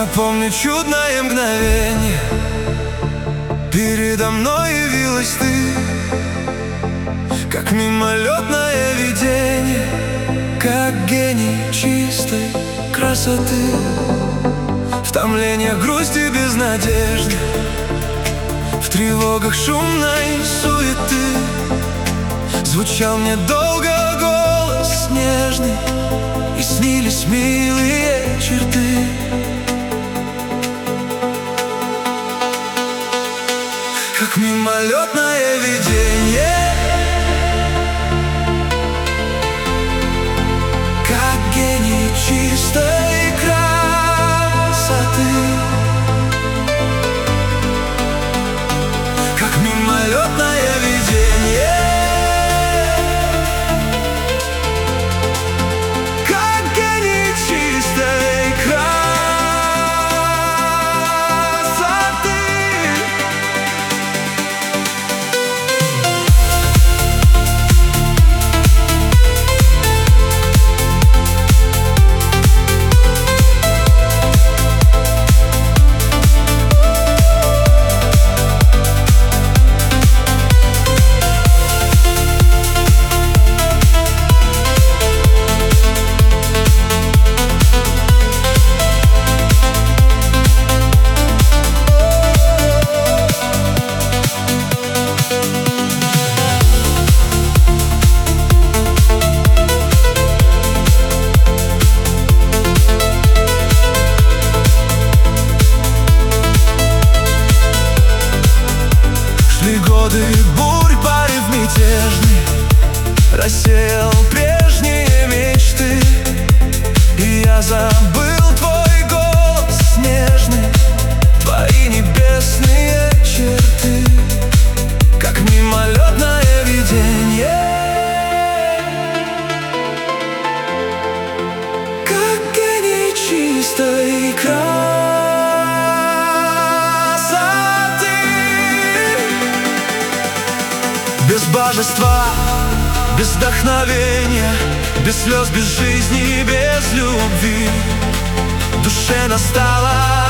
Я помню чудное мгновение, передо мной явилась ты, как мимолетное видение, как гений чистой красоты. В томлениях грусти без надежды, в тревогах шумной суеты звучал мне долго голос нежный, и снились милые черты. Как мимолетное видение, как гений чистой красоты, как мимолетное видение, как гений чистой красоты. Годы бурь, порыв мятежный рассеял прежние мечты, и я забыл твой голос нежный, твои небесные черты, как мимолетное видение, как гений чистой красоты. Без божества, без вдохновения, без слез, без жизни, без любви, в душе настала